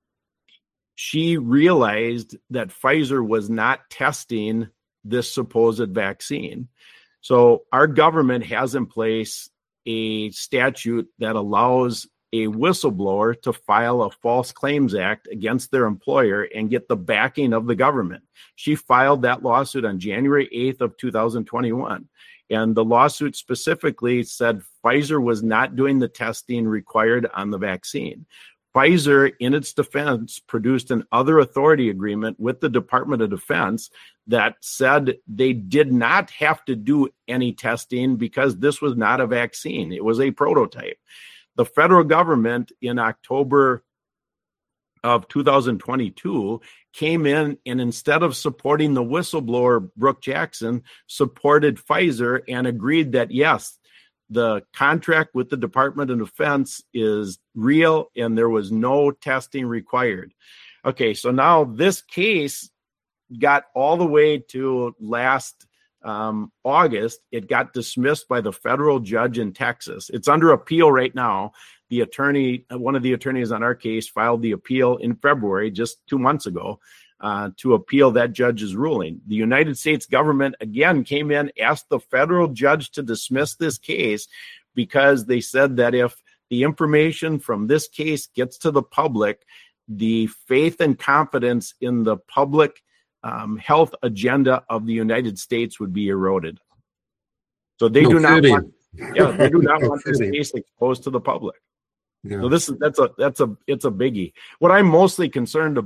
She realized that Pfizer was not testing this supposed vaccine. So our government has in place a statute that allows a whistleblower to file a False Claims Act against their employer and get the backing of the government. She filed that lawsuit on January 8th of 2021. And the lawsuit specifically said Pfizer was not doing the testing required on the vaccine. Pfizer, in its defense, produced an other authority agreement with the Department of Defense that said they did not have to do any testing because this was not a vaccine. It was a prototype. The federal government in October of 2022 came in and instead of supporting the whistleblower, Brooke Jackson, supported Pfizer and agreed that, yes, the contract with the Department of Defense is real and there was no testing required. Okay, so now this case got all the way to last August. It got dismissed by the federal judge in Texas. It's under appeal right now. The attorney, one of the attorneys on our case, filed the appeal in February, just 2 months ago, to appeal that judge's ruling. The United States government, again, came in, asked the federal judge to dismiss this case because they said that if the information from this case gets to the public, the faith and confidence in the public health agenda of the United States would be eroded. So they do not want this case exposed to the public. Yeah. So it's a biggie. What I'm mostly concerned about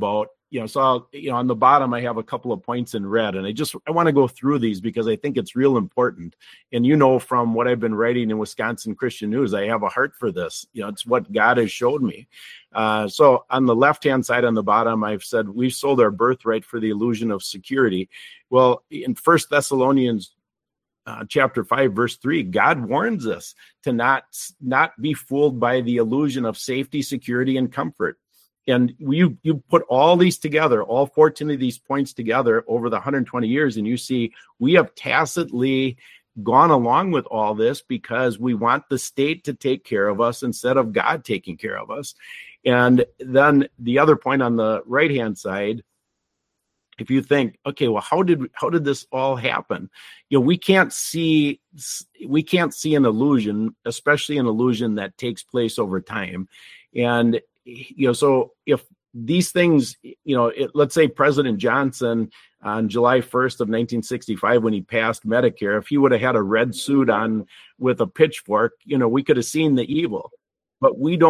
So I'll, on the bottom, I have a couple of points in red, and I want to go through these because I think it's real important. And, from what I've been writing in Wisconsin Christian News, I have a heart for this. It's what God has showed me. So on the left-hand side on the bottom, I've said, we've sold our birthright for the illusion of security. Well, in 1 Thessalonians chapter 5, verse 3, God warns us to not be fooled by the illusion of safety, security, and comfort. And you put all these together, all 14 of these points together over the 120 years, and you see we have tacitly gone along with all this because we want the state to take care of us instead of God taking care of us. And then the other point on the right-hand side, if you think, okay, well, how did this all happen? We can't see an illusion, especially an illusion that takes place over time. And so if these things, let's say President Johnson on July 1st of 1965, when he passed Medicare, if he would have had a red suit on with a pitchfork, we could have seen the evil. But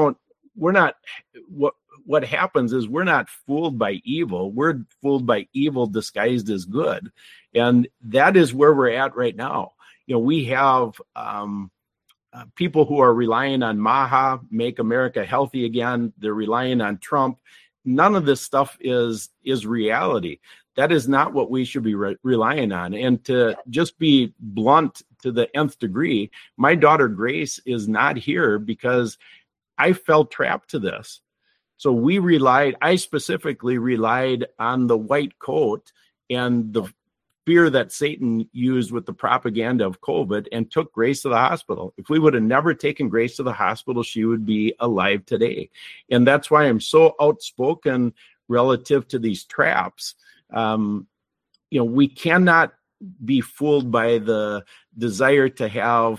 what happens is we're not fooled by evil. We're fooled by evil disguised as good. And that is where we're at right now. We have people who are relying on MAHA, Make America Healthy Again. They're relying on Trump. None of this stuff is reality. That is not what we should be relying on. And to just be blunt to the nth degree, my daughter Grace is not here because I fell trapped to this. So I specifically relied on the white coat and the fear that Satan used with the propaganda of COVID and took Grace to the hospital. If we would have never taken Grace to the hospital, she would be alive today. And that's why I'm so outspoken relative to these traps. We cannot be fooled by the desire to have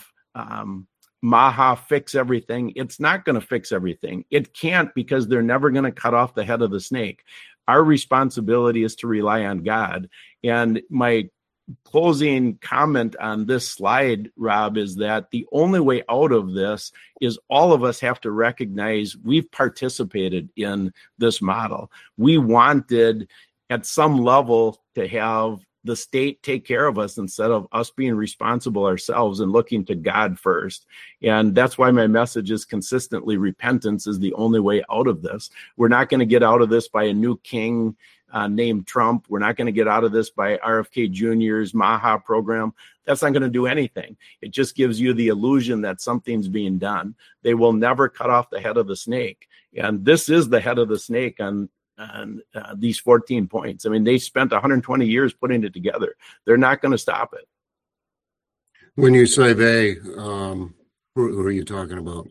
MAHA fix everything. It's not going to fix everything. It can't, because they're never going to cut off the head of the snake. Our responsibility is to rely on God. And my closing comment on this slide, Rob, is that the only way out of this is all of us have to recognize we've participated in this model. We wanted at some level to have the state take care of us instead of us being responsible ourselves and looking to God first. And that's why my message is consistently repentance is the only way out of this. We're not going to get out of this by a new king named Trump. We're not going to get out of this by RFK Jr.'s MAHA program. That's not going to do anything. It just gives you the illusion that something's being done. They will never cut off the head of the snake. And this is the head of the snake on these 14 points. I mean, they spent 120 years putting it together. They're not going to stop it. When you say they, who are you talking about?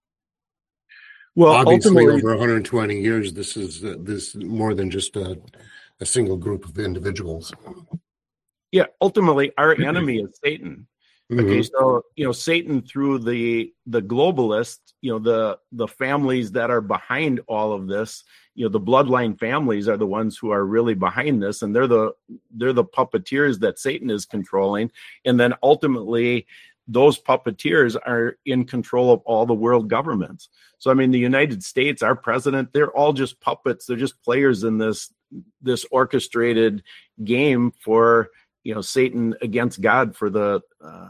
Well, obviously, over 120 years, this is more than just a single group of individuals. Yeah, ultimately, our enemy is Satan. Okay, so Satan through the globalists, the families that are behind all of this, the bloodline families are the ones who are really behind this, and they're the puppeteers that Satan is controlling, and then ultimately those puppeteers are in control of all the world governments. So I mean, the United States, our president, they're all just puppets. They're just players in this orchestrated game for Satan against God for the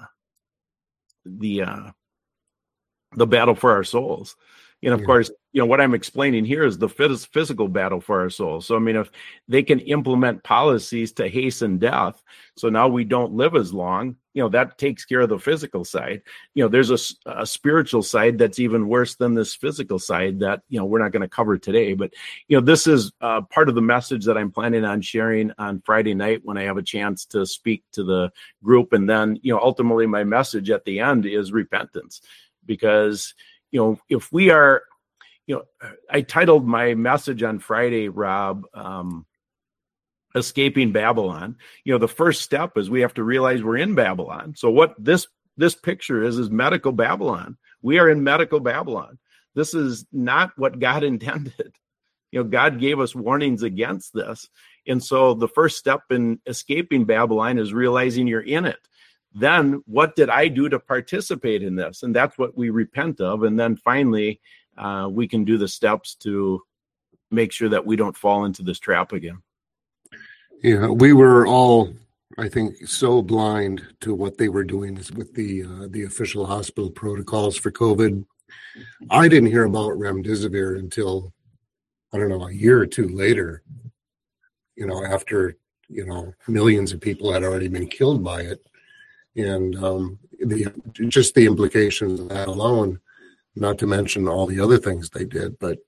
battle for our souls. And of course, what I'm explaining here is the physical battle for our souls. So, I mean, if they can implement policies to hasten death, so now we don't live as long, that takes care of the physical side. There's a spiritual side that's even worse than this physical side that, we're not going to cover today. But, this is part of the message that I'm planning on sharing on Friday night when I have a chance to speak to the group. And then, ultimately my message at the end is repentance, because if we are, I titled my message on Friday, Rob, Escaping Babylon. The first step is we have to realize we're in Babylon. So what this picture is medical Babylon. We are in medical Babylon. This is not what God intended. God gave us warnings against this. And so the first step in escaping Babylon is realizing you're in it. Then what did I do to participate in this? And that's what we repent of. And then finally, we can do the steps to make sure that we don't fall into this trap again. Yeah, we were all, I think, so blind to what they were doing with the official hospital protocols for COVID. I didn't hear about remdesivir until, I don't know, a year or two later, after, millions of people had already been killed by it. And just the implications of that alone, not to mention all the other things they did. But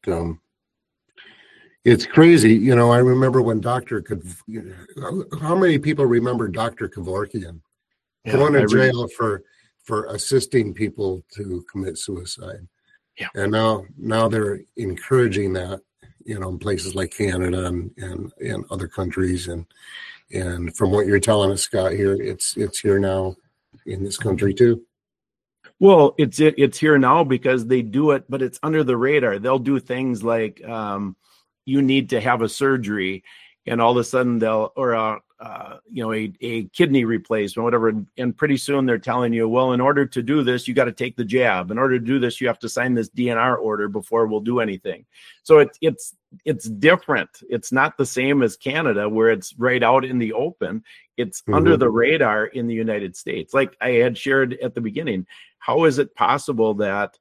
it's crazy. I remember when how many people remember Dr. Kevorkian going to jail for assisting people to commit suicide? Yeah. And now they're encouraging that, in places like Canada and other countries. And from what you're telling us, Scott, here, it's here now in this country too. Well, it's here now because they do it, but it's under the radar. They'll do things like you need to have a surgery, and all of a sudden a kidney replacement, whatever. And pretty soon they're telling you, well, in order to do this, you got to take the jab. In order to do this, you have to sign this DNR order before we'll do anything. So it's different. It's not the same as Canada where it's right out in the open. It's under the radar in the United States. Like I had shared at the beginning, how is it possible that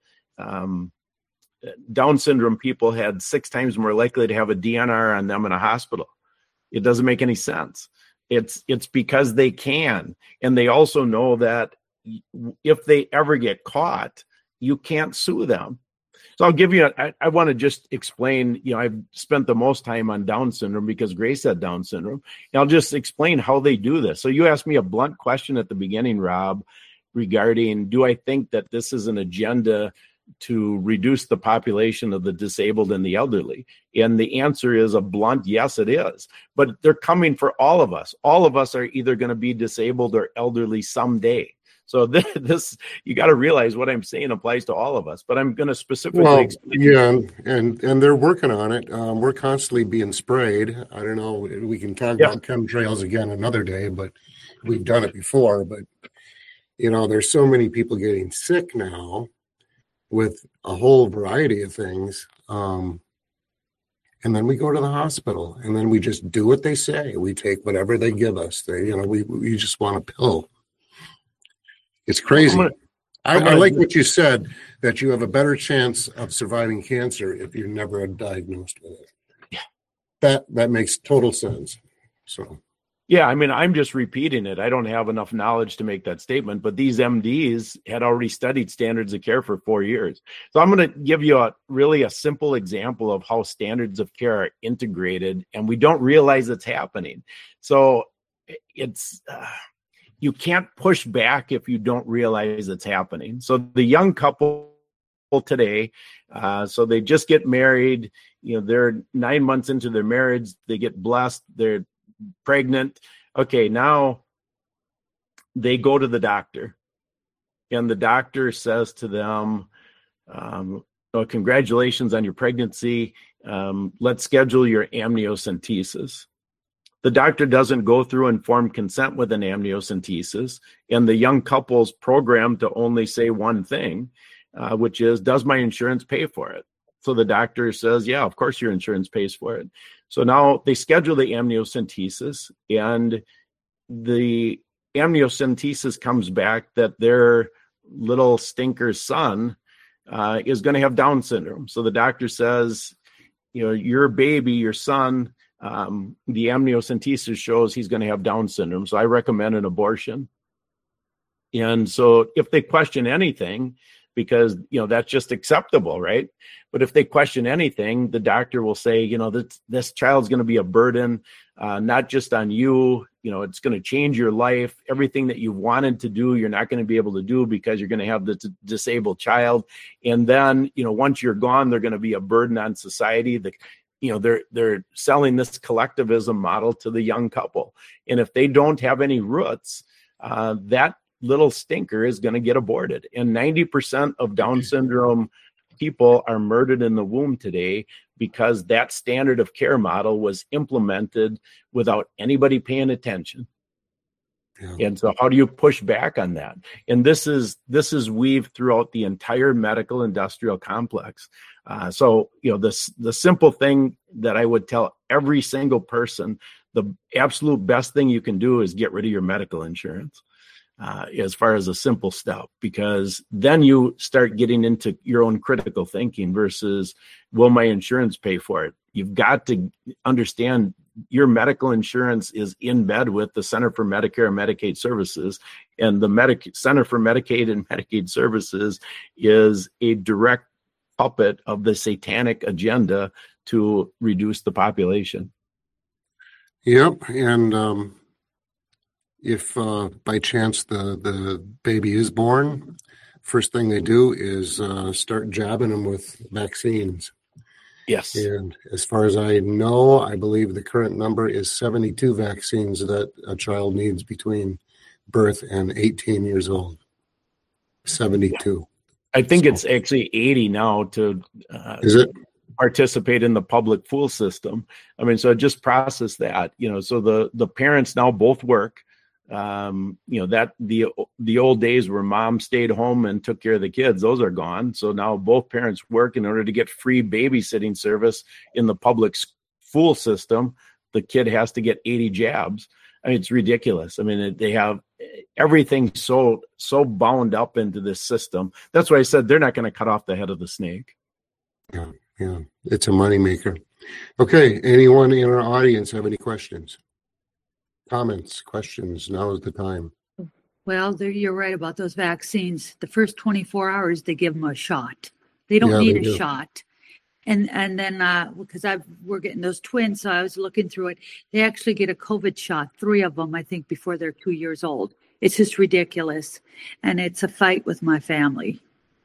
Down syndrome people had 6 times more likely to have a DNR on them in a hospital? It doesn't make any sense. It's because they can. And they also know that if they ever get caught, you can't sue them. So I'll give you, I want to just explain, I've spent the most time on Down syndrome because Grace had Down syndrome. And I'll just explain how they do this. So you asked me a blunt question at the beginning, Rob, regarding, do I think that this is an agenda to reduce the population of the disabled and the elderly? And the answer is a blunt yes, it is. But they're coming for all of us. All of us are either going to be disabled or elderly someday. So this you got to realize what I'm saying applies to all of us. But I'm going to specifically explain. Yeah, and they're working on it. We're constantly being sprayed. I don't know. We can talk about chemtrails again another day, but we've done it before. But there's so many people getting sick now with a whole variety of things. And then we go to the hospital and then we just do what they say. We take whatever they give us. We just want a pill. It's crazy. I like what you said, that you have a better chance of surviving cancer if you're never diagnosed with it. Yeah. That makes total sense. So. Yeah, I mean, I'm just repeating it. I don't have enough knowledge to make that statement, but these MDs had already studied standards of care for 4 years. So I'm going to give you a simple example of how standards of care are integrated, and we don't realize it's happening. So it's you can't push back if you don't realize it's happening. So the young couple today, so they just get married, they're 9 months into their marriage, they get blessed, they're pregnant. Okay, now they go to the doctor, and the doctor says to them, congratulations on your pregnancy. Let's schedule your amniocentesis. The doctor doesn't go through informed consent with an amniocentesis, and the young couple's programmed to only say one thing, which is, does my insurance pay for it? So the doctor says, yeah, of course your insurance pays for it. So now they schedule the amniocentesis, and the amniocentesis comes back that their little stinker son is going to have Down syndrome. So the doctor says, your baby, your son, the amniocentesis shows he's going to have Down syndrome. So I recommend an abortion. And so if they question anything, because, that's just acceptable, right? But if they question anything, the doctor will say, this child's going to be a burden, not just on you, it's going to change your life. Everything that you wanted to do, you're not going to be able to do because you're going to have this disabled child. And then, once you're gone, they're going to be a burden on society. They're selling this collectivism model to the young couple. And if they don't have any roots, that little stinker is going to get aborted. And 90% of Down syndrome people are murdered in the womb today because that standard of care model was implemented without anybody paying attention. And so how do you push back on that? And this is weaved throughout the entire medical industrial complex. So, the simple thing that I would tell every single person, the absolute best thing you can do is get rid of your medical insurance. As far as a simple step, because then you start getting into your own critical thinking versus, will my insurance pay for it? You've got to understand your medical insurance is in bed with the Center for Medicare and Medicaid Services, and the Center for Medicaid and Medicaid Services is a direct puppet of the satanic agenda to reduce the population. Yep, and if by chance the baby is born, first thing they do is start jabbing them with vaccines. Yes. And as far as I know, I believe the current number is 72 vaccines that a child needs between birth and 18 years old. 72. I think it's actually 80 now to is it? Participate in the public pool system. I mean, so just process that, so the parents now both work. That the old days where mom stayed home and took care of the kids, those are gone. So now both parents work in order to get free babysitting service in the public school system. The kid has to get 80 jabs. I mean, it's ridiculous. I mean, they have everything so bound up into this system. That's why I said they're not going to cut off the head of the snake. Yeah. It's a moneymaker. Okay. Anyone in our audience have any questions? Comments, questions, now is the time. Well, you're right about those vaccines. The first 24 hours, they give them a shot. They don't need a shot. And then, because we're getting those twins, so I was looking through it. They actually get a COVID shot, 3 of them, I think, before they're 2 years old. It's just ridiculous. And it's a fight with my family.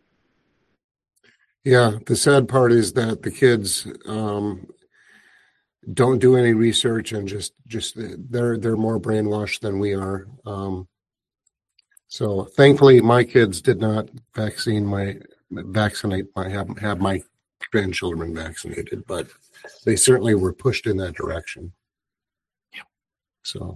Yeah, the sad part is that the kids don't do any research and just they're more brainwashed than we are. So thankfully my kids did not have my grandchildren vaccinated, but they certainly were pushed in that direction. So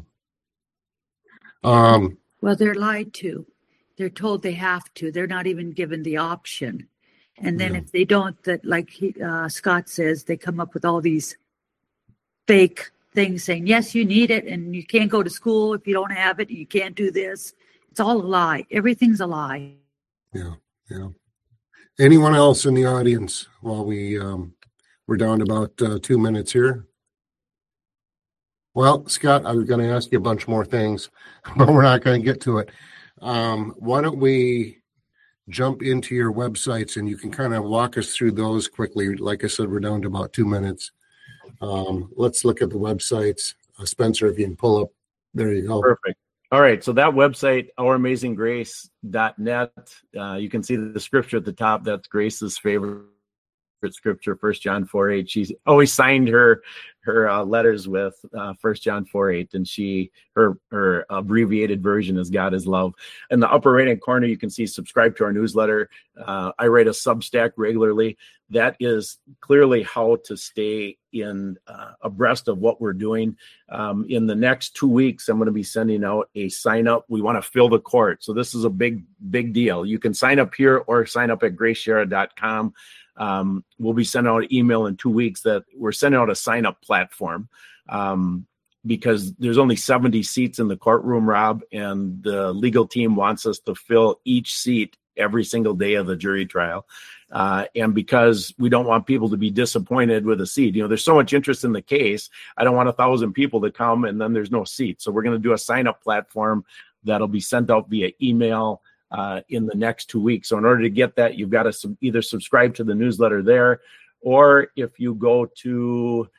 well, they're lied to. They're told they have to. They're not even given the option. And then if they don't, that like Scott says, they come up with all these fake things saying, yes, you need it, and you can't go to school if you don't have it, and you can't do this. It's all a lie. Everything's a lie. Yeah. Anyone else in the audience while we're down to about 2 minutes here? Well, Scott, I was going to ask you a bunch more things, but we're not going to get to it. Why don't we jump into your websites, and you can kind of walk us through those quickly. Like I said, we're down to about 2 minutes. Let's look at the websites. Spencer, if you can pull up, there you go. Perfect. All right. So that website, ouramazinggrace.net, you can see the scripture at the top. That's Grace's favorite scripture, 1 John 4:8. She's always signed her letters with 1 John 4:8, and her abbreviated version is God is love. In the upper right hand corner, you can see subscribe to our newsletter. I write a Substack regularly. That is clearly how to stay in abreast of what we're doing. In the next 2 weeks, I'm going to be sending out a sign up. We want to fill the court, so this is a big deal. You can sign up here or sign up at graceshara.com. We'll be sending out an email in 2 weeks that we're sending out a sign-up platform because there's only 70 seats in the courtroom, Rob, and the legal team wants us to fill each seat every single day of the jury trial. And because we don't want people to be disappointed with a seat, there's so much interest in the case. I don't want 1,000 people to come and then there's no seat. So we're going to do a sign-up platform that'll be sent out via email in the next 2 weeks. So in order to get that, you've got to either subscribe to the newsletter there, or if you go to,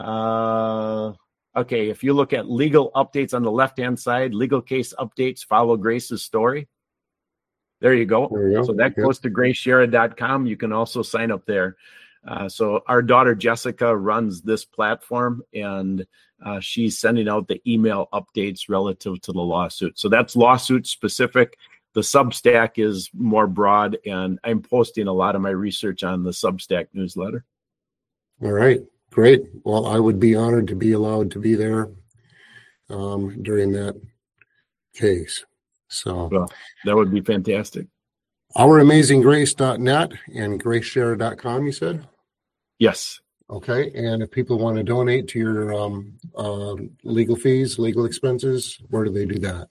if you look at legal updates on the left-hand side, legal case updates, follow Grace's story. There you go. So that goes to graceshara.com. You can also sign up there. So our daughter, Jessica, runs this platform, and she's sending out the email updates relative to the lawsuit. So that's lawsuit specific. The Substack is more broad, and I'm posting a lot of my research on the Substack newsletter. All right, great. Well, I would be honored to be allowed to be there during that case. So well, that would be fantastic. OurAmazingGrace.net and GraceShare.com, you said? Yes. Okay. And if people want to donate to your legal fees, legal expenses, where do they do that?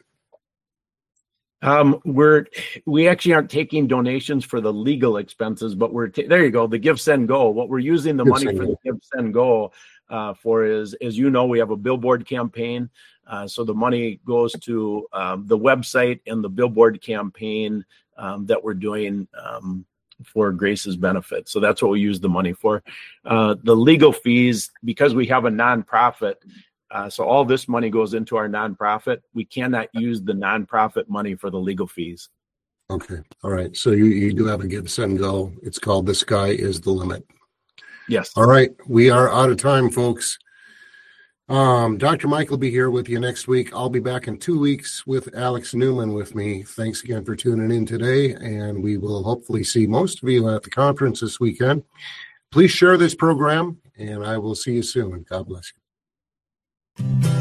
We actually aren't taking donations for the legal expenses, but there you go. The Give, Send, Go. What we're using the money for the Give, Send, Go for is, as you know, we have a billboard campaign. So the money goes to the website and the billboard campaign that we're doing for Grace's benefit. So that's what we use the money for. The legal fees, because we have a nonprofit, so all this money goes into our nonprofit. We cannot use the nonprofit money for the legal fees. Okay. All right. So you do have a Give, Send, Go. It's called The Sky is the Limit. Yes. All right. We are out of time, folks. Dr. Mike will be here with you next week. I'll be back in 2 weeks with Alex Newman with me. Thanks again for tuning in today, and we will hopefully see most of you at the conference this weekend. Please share this program, and I will see you soon. God bless you.